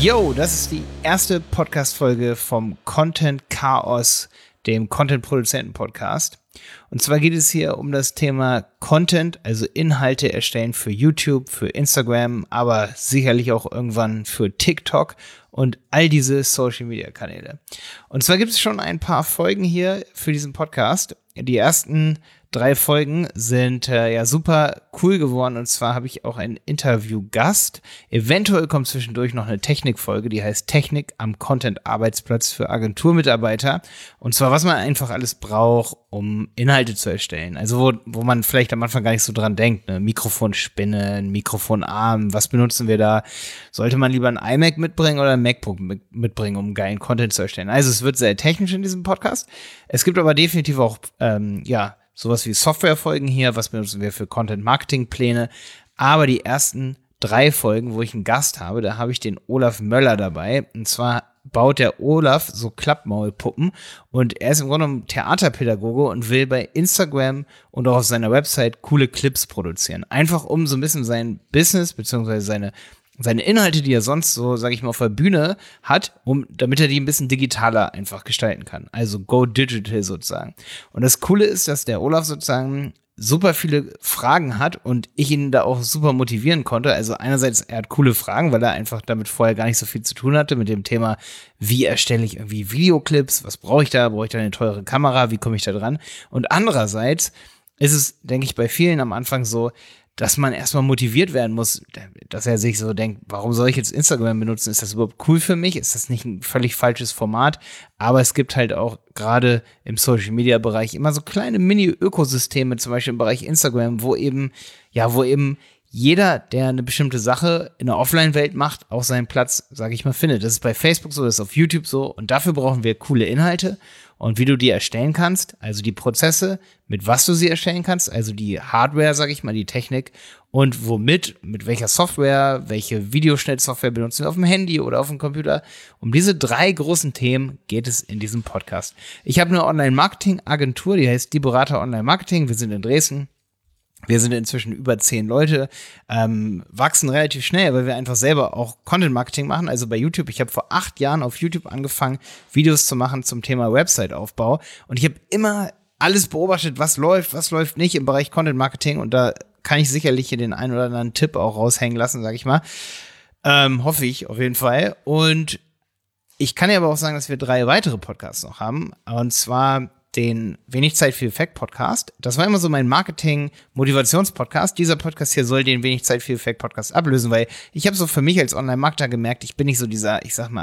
Yo, das ist die erste Podcast-Folge vom Content Chaos, dem Content-Produzenten-Podcast. Und zwar geht es hier um das Thema Content, also Inhalte erstellen für YouTube, für Instagram, aber sicherlich auch irgendwann für TikTok und all diese Social-Media-Kanäle. Und zwar gibt es schon ein paar Folgen hier für diesen Podcast. Die ersten 3 Folgen sind super cool geworden, und zwar habe ich auch einen Interviewgast. Eventuell kommt zwischendurch noch eine Technikfolge, die heißt Technik am Content-Arbeitsplatz für Agenturmitarbeiter. Und zwar, was man einfach alles braucht, um Inhalte zu erstellen. Also wo man vielleicht am Anfang gar nicht so dran denkt, ne? Mikrofonspinne, ein Mikrofonarm, was benutzen wir da? Sollte man lieber ein iMac mitbringen oder ein MacBook mitbringen, um geilen Content zu erstellen? Also es wird sehr technisch in diesem Podcast. Es gibt aber definitiv auch, sowas wie Softwarefolgen hier, was benutzen wir für Content-Marketing-Pläne. Aber die ersten 3 Folgen, wo ich einen Gast habe, da habe ich den Olaf Möller dabei. Und zwar baut der Olaf so Klappmaulpuppen. Und er ist im Grunde genommen Theaterpädagoge und will bei Instagram und auch auf seiner Website coole Clips produzieren. Einfach um so ein bisschen sein Business beziehungsweise seine Inhalte, die er sonst so, sag ich mal, auf der Bühne hat, damit er die ein bisschen digitaler einfach gestalten kann. Also go digital sozusagen. Und das Coole ist, dass der Olaf sozusagen super viele Fragen hat und ich ihn da auch super motivieren konnte. Also einerseits, er hat coole Fragen, weil er einfach damit vorher gar nicht so viel zu tun hatte mit dem Thema, wie erstelle ich irgendwie Videoclips, was brauche ich da? Brauche ich da eine teure Kamera? Wie komme ich da dran? Und andererseits ist es, denke ich, bei vielen am Anfang so, dass man erstmal motiviert werden muss, dass er sich so denkt, warum soll ich jetzt Instagram benutzen? Ist das überhaupt cool für mich? Ist das nicht ein völlig falsches Format? Aber es gibt halt auch gerade im Social-Media-Bereich immer so kleine Mini-Ökosysteme, zum Beispiel im Bereich Instagram, wo eben jeder, der eine bestimmte Sache in der Offline-Welt macht, auch seinen Platz, sage ich mal, findet. Das ist bei Facebook so, das ist auf YouTube so. Und dafür brauchen wir coole Inhalte. Und wie du die erstellen kannst, also die Prozesse, mit was du sie erstellen kannst, also die Hardware, sage ich mal, die Technik und womit, mit welcher Software, welche Videoschnittsoftware benutzen wir auf dem Handy oder auf dem Computer. Um diese 3 großen Themen geht es in diesem Podcast. Ich habe eine Online-Marketing-Agentur, die heißt Die Berater Online-Marketing. Wir sind in Dresden. Wir sind inzwischen über 10 Leute, wachsen relativ schnell, weil wir einfach selber auch Content-Marketing machen. Also bei YouTube, ich habe vor 8 Jahren auf YouTube angefangen, Videos zu machen zum Thema Website-Aufbau. Und ich habe immer alles beobachtet, was läuft nicht im Bereich Content-Marketing. Und da kann ich sicherlich hier den einen oder anderen Tipp auch raushängen lassen, sage ich mal. Hoffe ich auf jeden Fall. Und ich kann ja aber auch sagen, dass wir 3 weitere Podcasts noch haben. Und zwar den Wenig Zeit, viel Effekt Podcast. Das war immer so mein Marketing-Motivations-Podcast. Dieser Podcast hier soll den Wenig Zeit, viel Effekt Podcast ablösen, weil ich habe so für mich als Online-Marketer gemerkt, ich bin nicht so dieser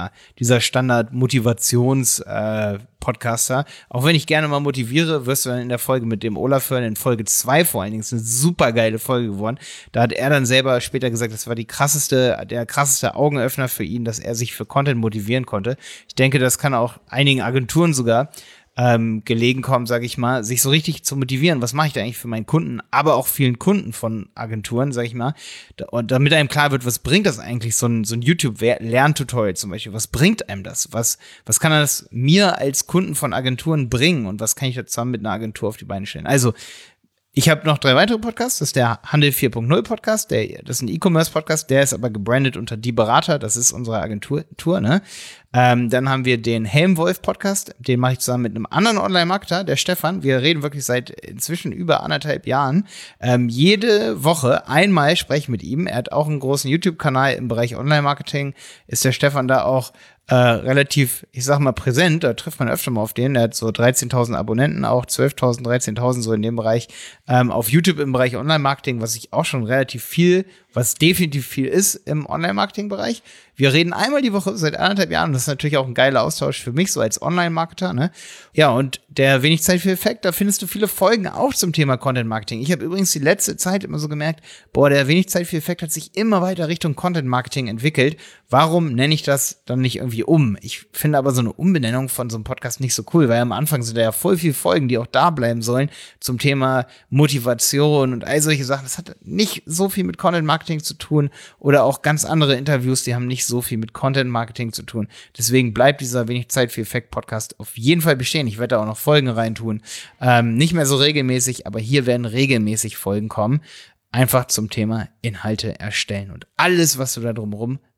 Standard-Motivations-Podcaster. Auch wenn ich gerne mal motiviere, wirst du dann in der Folge mit dem Olaf hören, in Folge 2 vor allen Dingen, ist eine super geile Folge geworden. Da hat er dann selber später gesagt, das war der krasseste Augenöffner für ihn, dass er sich für Content motivieren konnte. Ich denke, das kann auch einigen Agenturen sogar gelegen kommen, sage ich mal, sich so richtig zu motivieren. Was mache ich da eigentlich für meinen Kunden, aber auch vielen Kunden von Agenturen, sage ich mal. Und damit einem klar wird, was bringt das eigentlich, so ein YouTube-Lerntutorial zum Beispiel, was bringt einem das? Was kann das mir als Kunden von Agenturen bringen und was kann ich da zusammen mit einer Agentur auf die Beine stellen? Also, ich habe noch 3 weitere Podcasts. Das ist der Handel 4.0 Podcast. Das ist ein E-Commerce-Podcast. Der ist aber gebrandet unter Die Berater. Das ist unsere Agentur, ne? Dann haben wir den Helmwolf Podcast. Den mache ich zusammen mit einem anderen Online-Marketer, der Stefan. Wir reden wirklich seit inzwischen über 1,5 Jahren. Jede Woche einmal spreche ich mit ihm. Er hat auch einen großen YouTube-Kanal im Bereich Online-Marketing. Ist der Stefan da auch relativ, ich sag mal, präsent. Da trifft man öfter mal auf den. Der hat so 13.000 Abonnenten, auch 12.000, 13.000 so in dem Bereich. Auf YouTube im Bereich Online-Marketing, was definitiv viel ist im Online-Marketing-Bereich. Wir reden einmal die Woche seit 1,5 Jahren. Das ist natürlich auch ein geiler Austausch für mich, so als Online-Marketer, ne? Ja, und der Wenig Zeit für Effekt, da findest du viele Folgen auch zum Thema Content-Marketing. Ich habe übrigens die letzte Zeit immer so gemerkt, der Wenig Zeit für Effekt hat sich immer weiter Richtung Content-Marketing entwickelt. Warum nenne ich das dann nicht irgendwie um? Ich finde aber so eine Umbenennung von so einem Podcast nicht so cool, weil am Anfang sind da ja voll viele Folgen, die auch da bleiben sollen zum Thema Motivation und all solche Sachen. Das hat nicht so viel mit Content-Marketing zu tun oder auch ganz andere Interviews, die haben nicht so viel mit Content-Marketing zu tun. Deswegen bleibt dieser Wenig Zeit für Effekt-Podcast auf jeden Fall bestehen. Ich werde da auch noch Folgen reintun. Nicht mehr so regelmäßig, aber hier werden regelmäßig Folgen kommen. Einfach zum Thema Inhalte erstellen und alles, was du da drumherum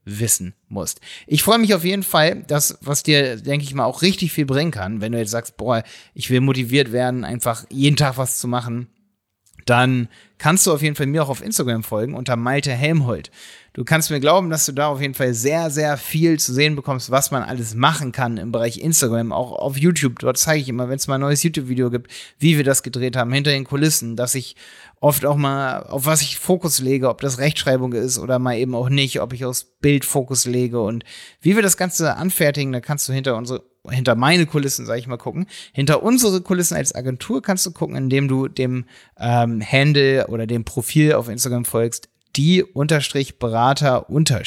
wissen musst. Ich freue mich auf jeden Fall, was dir, denke ich mal, auch richtig viel bringen kann, wenn du jetzt sagst, boah, ich will motiviert werden, einfach jeden Tag was zu machen. Dann kannst du auf jeden Fall mir auch auf Instagram folgen unter Malte Helmholt. Du kannst mir glauben, dass du da auf jeden Fall sehr, sehr viel zu sehen bekommst, was man alles machen kann im Bereich Instagram, auch auf YouTube. Dort zeige ich immer, wenn es mal ein neues YouTube-Video gibt, wie wir das gedreht haben, hinter den Kulissen, dass ich oft auch mal, auf was ich Fokus lege, ob das Rechtschreibung ist oder mal eben auch nicht, ob ich aufs Bild Fokus lege und wie wir das Ganze anfertigen, da kannst du hinter meine Kulissen, sag ich mal, gucken. Hinter unsere Kulissen als Agentur kannst du gucken, indem du dem Handle oder dem Profil auf Instagram folgst, die_Berater_.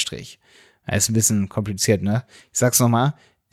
Das ist ein bisschen kompliziert, ne? Ich sag's nochmal,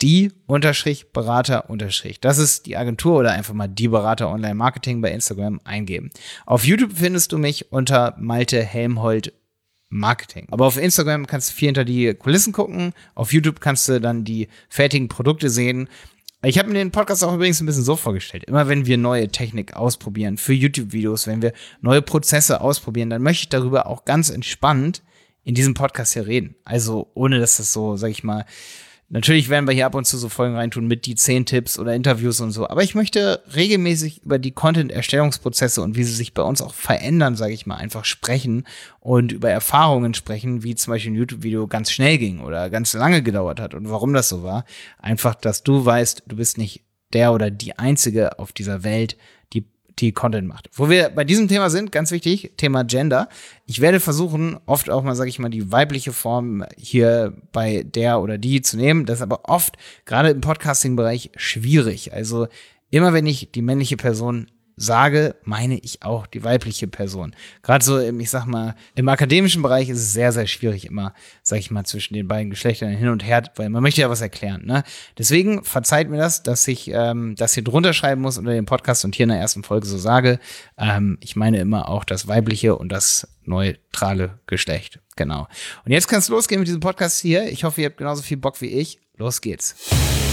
die_Berater_. Das ist die Agentur oder einfach mal die Berater Online Marketing bei Instagram eingeben. Auf YouTube findest du mich unter Malte Helmholt Marketing. Aber auf Instagram kannst du viel hinter die Kulissen gucken. Auf YouTube kannst du dann die fertigen Produkte sehen. Ich habe mir den Podcast auch übrigens ein bisschen so vorgestellt. Immer wenn wir neue Technik ausprobieren für YouTube-Videos, wenn wir neue Prozesse ausprobieren, dann möchte ich darüber auch ganz entspannt in diesem Podcast hier reden. Also ohne, dass das so, sag ich mal, natürlich werden wir hier ab und zu so Folgen reintun mit die 10 Tipps oder Interviews und so. Aber ich möchte regelmäßig über die Content-Erstellungsprozesse und wie sie sich bei uns auch verändern, sage ich mal, einfach sprechen und über Erfahrungen sprechen, wie zum Beispiel ein YouTube-Video ganz schnell ging oder ganz lange gedauert hat und warum das so war. Einfach, dass du weißt, du bist nicht der oder die Einzige auf dieser Welt, die Content macht. Wo wir bei diesem Thema sind, ganz wichtig, Thema Gender. Ich werde versuchen, oft auch mal, sage ich mal, die weibliche Form hier bei der oder die zu nehmen. Das ist aber oft, gerade im Podcasting-Bereich, schwierig. Also immer wenn ich die männliche Person sage, meine ich auch die weibliche Person. Gerade so ich sag mal, im akademischen Bereich ist es sehr, sehr schwierig immer, sag ich mal, zwischen den beiden Geschlechtern hin und her, weil man möchte ja was erklären, ne? Deswegen verzeiht mir das, dass ich das hier drunter schreiben muss unter dem Podcast und hier in der ersten Folge so sage. Ich meine immer auch das weibliche und das neutrale Geschlecht. Genau. Und jetzt kann es losgehen mit diesem Podcast hier. Ich hoffe, ihr habt genauso viel Bock wie ich. Los geht's.